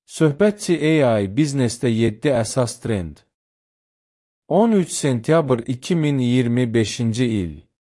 Söhbətçi AI biznesdə 7 əsas trend. 13 sentyabr 2025-ci il.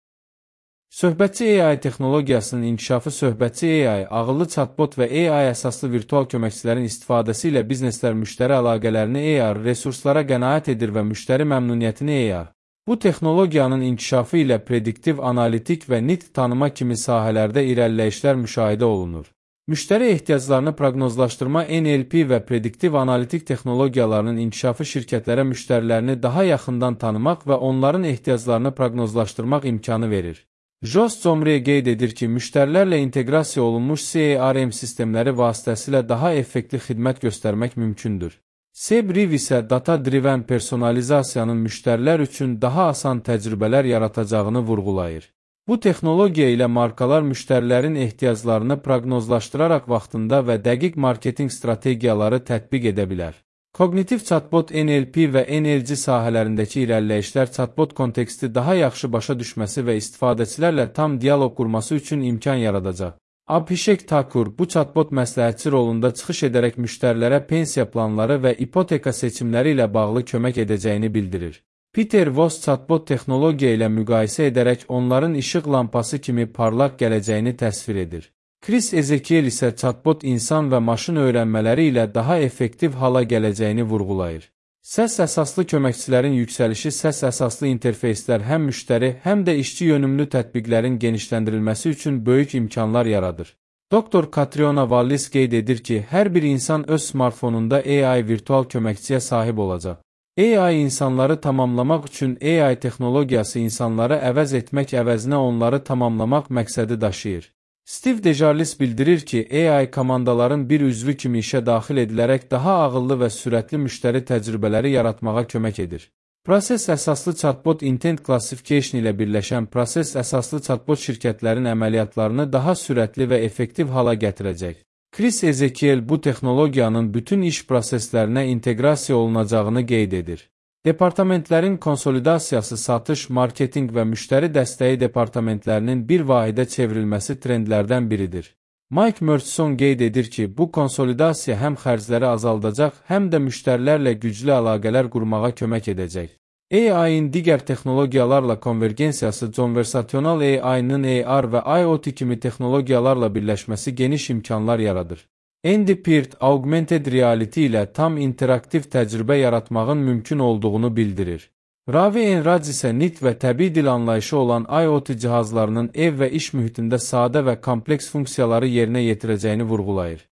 Söhbətçi AI texnologiyasının inkişafı söhbətçi AI, ağıllı chatbot və AI əsaslı virtual köməkçilərin istifadəsi ilə bizneslər müştəri əlaqələrini AR, resurslara qənaət edir və müştəri məmnuniyyətini AR. Bu texnologiyanın inkişafı ilə prediktiv analitik və nitq tanıma kimi sahələrdə irəliləyişlər müşahidə olunur. Müştəri ehtiyaclarını proqnozlaşdırma NLP və prediktiv analitik texnologiyalarının inkişafı şirkətlərə müştərilərini daha yaxından tanımaq və onların ehtiyaclarını proqnozlaşdırmaq imkanı verir. Jos Zomre qeyd edir ki, müştərilərlə inteqrasiya olunmuş CRM sistemləri vasitəsilə daha effektiv xidmət göstərmək mümkündür. SEBRIV isə data-driven personalizasiyanın müştərilər üçün daha asan təcrübələr yaratacağını vurğulayır. Bu texnologiya ilə markalar müştərilərin ehtiyaclarını proqnozlaşdıraraq vaxtında və dəqiq marketinq strategiyaları tətbiq edə bilər. Kognitiv chatbot NLP və NLG sahələrindəki irəliləyişlər chatbot konteksti daha yaxşı başa düşməsi və istifadəçilərlə tam dialoq qurması üçün imkan yaradacaq. Abhishek Thakur bu chatbot məsləhətçi rolunda çıxış edərək müştərilərə pensiya planları və ipoteka seçimləri ilə bağlı kömək edəcəyini bildirir. Peter Voss chatbot texnologiya ilə müqayisə edərək onların işıq lampası kimi parlaq gələcəyini təsvir edir. Chris Ezekiel isə chatbot insan və maşın öyrənmələri ilə daha effektiv hala gələcəyini vurğulayır. Səs əsaslı köməkçilərin yüksəlişi səs əsaslı interfeyslər həm müştəri, həm də işçi yönümlü tətbiqlərin genişləndirilməsi üçün böyük imkanlar yaradır. Dr. Katriona Wallis qeyd edir ki, hər bir insan öz smartfonunda AI virtual köməkçiyə sahib olacaq. AI insanları tamamlamaq üçün AI texnologiyası insanları əvəz etmək əvəzinə onları tamamlamaq məqsədi daşıyır. Steve Dejarlis bildirir ki, AI komandaların bir üzvü kimi işə daxil edilərək daha ağıllı və sürətli müştəri təcrübələri yaratmağa kömək edir. Proses əsaslı chatbot intent classification ilə birləşən proses əsaslı chatbot şirkətlərin əməliyyatlarını daha sürətli və effektiv hala gətirəcək. Chris Ezekiel bu texnologiyanın bütün iş proseslərinə inteqrasiya olunacağını qeyd edir. Departamentlərin konsolidasiyası, satış, marketinq və müştəri dəstəyi departamentlərinin bir vahidə çevrilməsi trendlərdən biridir. Mike Murchison qeyd edir ki, bu konsolidasiya həm xərcləri azaldacaq, həm də müştərilərlə güclü əlaqələr qurmağa kömək edəcək. AI-in digər texnologiyalarla konvergensiyası conversational AI-nın AR və IoT kimi texnologiyalarla birləşməsi geniş imkanlar yaradır. Andy Peart, augmented reality ilə tam interaktiv təcrübə yaratmağın mümkün olduğunu bildirir. Ravi Enraj isə nitq və təbii dil anlayışı olan IoT cihazlarının ev və iş mühitində sadə və kompleks funksiyaları yerinə yetirəcəyini vurğulayır.